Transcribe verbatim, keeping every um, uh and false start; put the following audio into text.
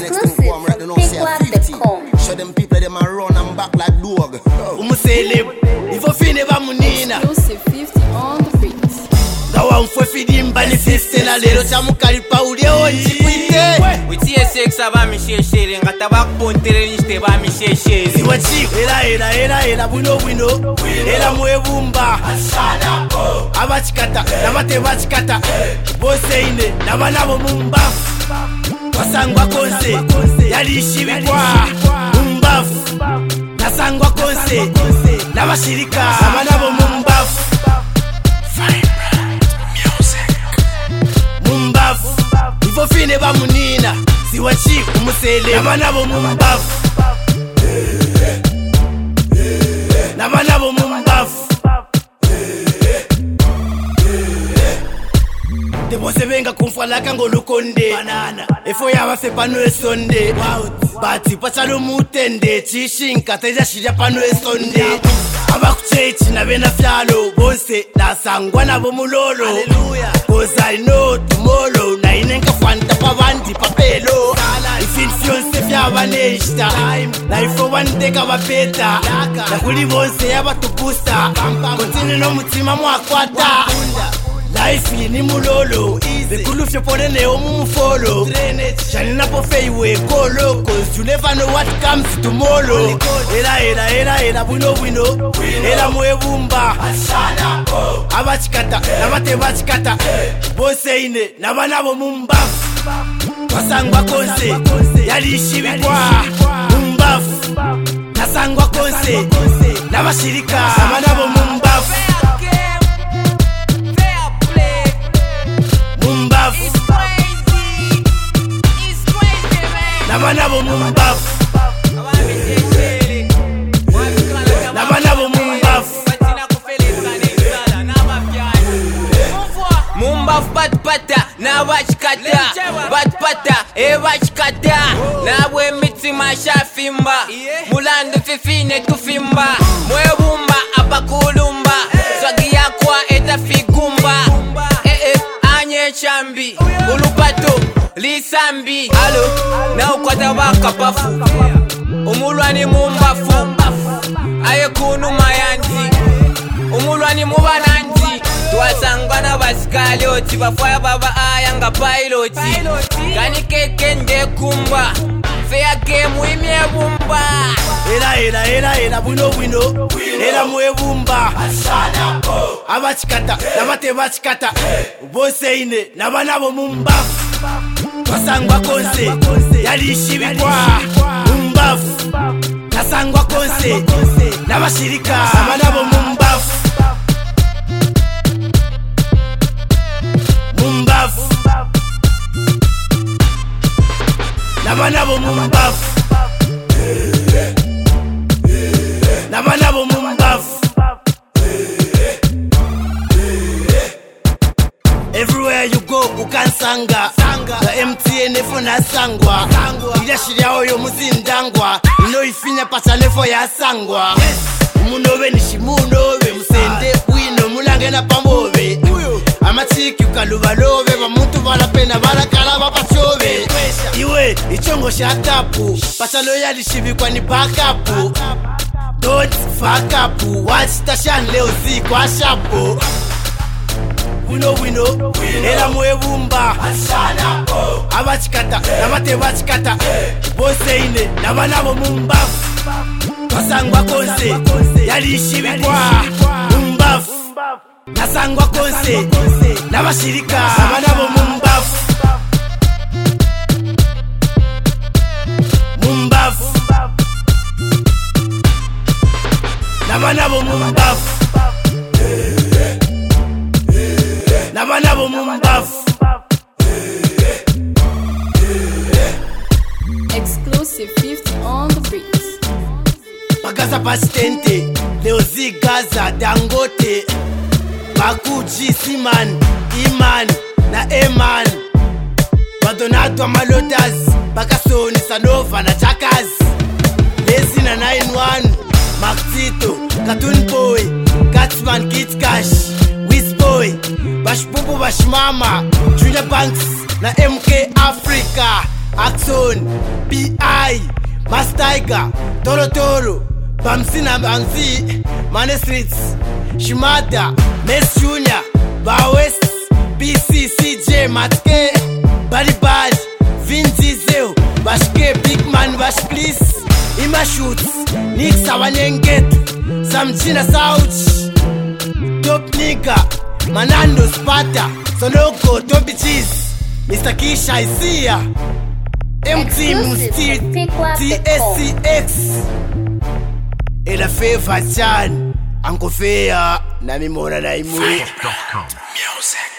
Exclusive from Pikwap dot com. Show them people them a run and back like dog. Umuseleb, ifo fine ba munina. Exclusive fifty on the beat. Dawa mfwe fidimba ni fifty na lero chamukali pa ule onji kwite. Witie sexa ba misheshere ngata bakupontere niste ba misheshere. Siwachi era era era era buno buno. Era mwebumba. Asana po. Abachikata, nabate bachikata. Bose ine, nabanabo mumbafu. Wasangwa konse, yalishibikwa mumbafu. Nasangwa konse, nabashirika nabanabo mumbafu. Mumbafu, ifo fine ba munina. Siwachi umusele, nabanabo mumbafu. Nabanabo mumbafu. Debose benga kumfalaka ngolukonde banana efo yaba fe pano esonde bati pachalo mutende chishinka teja shirya pano esonde abakuchechi na bena fyalo bonse nasangwa nabo mulolo hallelujah cause I know tomorrow na inenka fanta pabandi papelo ifinfionse fyaba nesta na ifo wandeka bapeta na kuli bonse yaba tupusta kontine no mutima mwakwata life ni mulolo the kulufye pone ne omufolo chani na pofeiwe kolo cause you never know what comes tomorrow era era era era buno buno era mwebumba asana po abachikata nabate bachikata bose ine nabanabo mumbafu wasangwa konse yalishibikwa mumbafu nasangwa konse nabashirika nabanabo mumbafu Nabanabo mumbafu. Nabanabo mumbafu. Mumbafu bat pata na bachikata bat pata e bachikata na bwe mitima shafimba mulando fifine tufimba mwebumba abakulumba swagi yakwa etafigumba eh eh anye chambi ulupato lisambi alo na ukwata bakapafu umulwani mumbafu aye kunu mayanzi umulwani mubananzi twasangana basikali oti bafaya baba aya nga piloti gani keke ndekumba fair game wimye bumba era era era era buno buno era mwebumba asana po abachikata nabate bachikata bose ine nabanabo mumbafu wasangwa konse yalishibikwa mumbafu nasangwa konse nabashirika nabanabo mumbafu mumbafu nabanabo mumbafu nabanabo mumbafu everywhere you go ukansanga the M T N efo nasangwa ila shiria oyo muzindangwa ino ifinya patalefo ya sangwa umunobe nishimunobe musende wino mulange na pambobe amachiki ukalubalobe bamuntu balapena balakala bapachobe iwe ichongo shatapu patalo yalishibikwa ni backup don't fuck up watch station leo zikwa shapo Wino wino, era mwebumba asana po abachikata, nabate bachikata bose ine, nabanabo mumbafu wasangwa konse, yalishibikwa mumbafu nasangwa konse, nabashirika nabanabo mumbafu mumbafu nabanabo mumbafu Nabanabo mumbafu. Exclusive fifty on the beat. Bagaza Pasitente, Leozi Gaza Dangote, Bakuchi Siman, Iman na Eman, Badonato Malotas, Bakasoni Sanova na Chakas, Lazy na nine one, Maxito, Cartoon Boy, Catsman Kid Cash, Boy, Bash Pupu Bash Mama, Junior Banks na M K Africa, Axon, B I, Mastiger, Toro Toro, Bamsina Bamsi, Mane Streets, Shimada, Mess Junior, Bar West, B C C J, Matke, Body Bad, Vin Diesel, Bashke, Big Man, Bash Please, Ima Shoots, Nick Sawanyenget, Samchina Souch, Top Nigga, Manando Sparta, Sonoko, Toby Cheese, Mister Kisha Isia, M T Mustir, T S C X, et la Feva Chan, Uncle Fea, Nami Mona Naimu. Music.